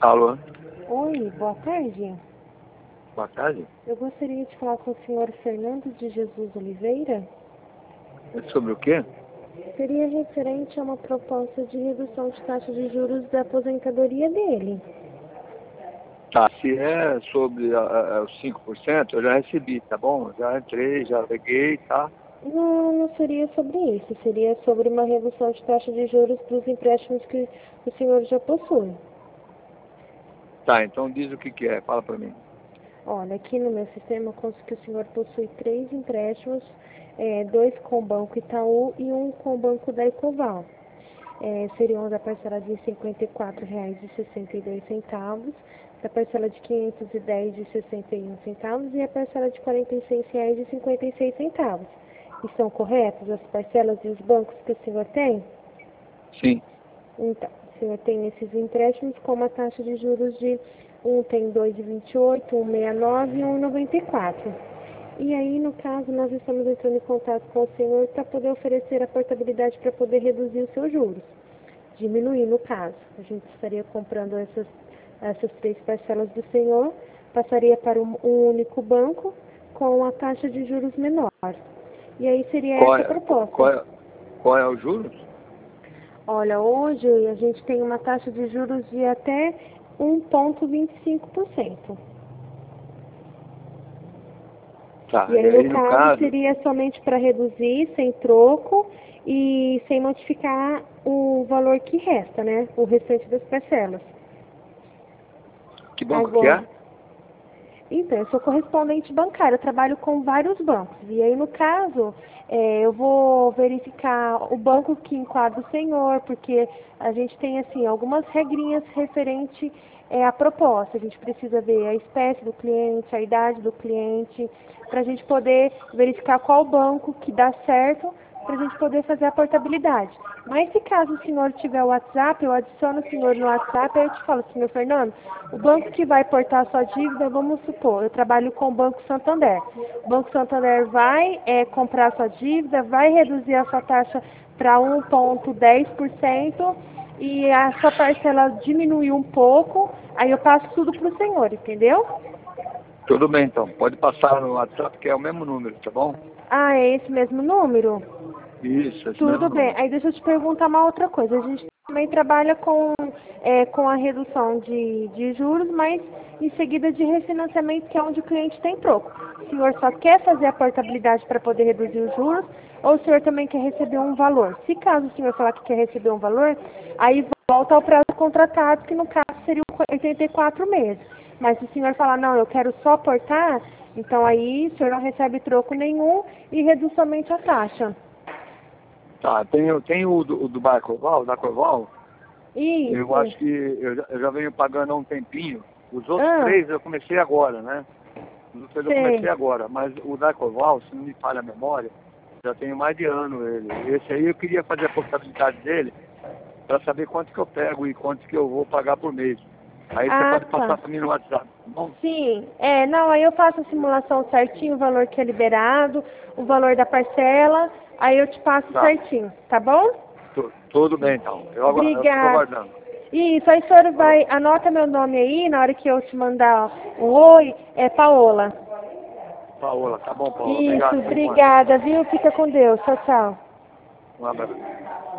Alô? Oi, boa tarde. Boa tarde. Eu gostaria de falar com o senhor Fernando de Jesus Oliveira. É sobre o quê? Seria referente a uma proposta de redução de taxa de juros da aposentadoria dele. Tá, se é sobre os 5%, eu já recebi, tá bom? Já entrei, já peguei, tá? Não seria sobre isso. Seria sobre uma redução de taxa de juros dos empréstimos que o senhor já possui. Tá, então diz o que que é, fala pra mim. Olha, aqui no meu sistema consta que o senhor possui 3 empréstimos, 2 com o Banco Itaú e um com o Banco da Ecoval. Seriam da parcela de R$ 54,62, da parcela de R$ 510,61 e a parcela de R$ 46,56. Estão corretas as parcelas e os bancos que o senhor tem? Sim. Então, o senhor tem esses empréstimos com uma taxa de juros de um tem 2,28, 1,69 e 1,94. E aí, no caso, nós estamos entrando em contato com o senhor para poder oferecer a portabilidade para poder reduzir os seus juros. Diminuir, no caso. A gente estaria comprando essas 3 parcelas do senhor, passaria para um único banco com a taxa de juros menor. E aí seria essa a proposta. Qual é o juros? Olha, hoje a gente tem uma taxa de juros de até 1,25%. Tá, E e aí, aí no no caso, caso, seria somente para reduzir, sem troco e sem modificar o valor que resta, né? O restante das parcelas. que banco que é? Agora, então, eu sou correspondente bancária, eu trabalho com vários bancos. E aí, no caso, eu vou verificar o banco que enquadra o senhor, porque a gente tem, assim, algumas regrinhas referente à proposta. A gente precisa ver a espécie do cliente, a idade do cliente, para a gente poder verificar qual banco que dá certo, para a gente poder fazer a portabilidade. Mas se caso o senhor tiver o WhatsApp, eu adiciono o senhor no WhatsApp, aí eu te falo, senhor Fernando, o banco que vai portar a sua dívida, vamos supor, eu trabalho com o Banco Santander. O Banco Santander vai comprar a sua dívida, vai reduzir a sua taxa para 1,10% e a sua parcela diminuiu um pouco, aí eu passo tudo para o senhor, entendeu? Tudo bem então, pode passar no WhatsApp que é o mesmo número, tá bom? Ah, é esse mesmo número? Isso, esse mesmo Tudo bem. número. Aí deixa eu te perguntar uma outra coisa. A gente também trabalha com a redução de juros, mas em seguida de refinanciamento, que é onde o cliente tem troco. O senhor só quer fazer a portabilidade para poder reduzir os juros, ou o senhor também quer receber um valor? Se caso o senhor falar que quer receber um valor, aí volta ao prazo contratado, que no caso seria 84 meses. Mas se o senhor falar, não, eu quero só portar, então aí o senhor não recebe troco nenhum e reduz somente a taxa. Tá, tem o do Barcoval, da Corval, eu Isso. acho que eu já venho pagando há um tempinho. Os outros Ah, 3 eu comecei agora, né? Os outros 3 eu comecei sei. agora, mas o da Corval, se não me falha a memória, já tenho mais de ano ele. Esse aí eu queria fazer a portabilidade dele para saber quanto que eu pego e quanto que eu vou pagar por mês. Aí você Ah, pode tá. passar para mim no WhatsApp, tá bom? Sim. Não, aí eu faço a simulação certinho, o valor que é liberado, o valor da parcela, aí eu te passo Tá, certinho, tá bom? tudo bem então. Eu fico Obrigada. aguardando. Isso, aí o senhor Falou. vai, anota meu nome aí, na hora que eu te mandar um oi, é Paola. Paola, tá bom, Paola. Isso, Obrigado, viu, mãe? obrigada, viu? Fica com Deus. Tchau, tchau. Um abraço.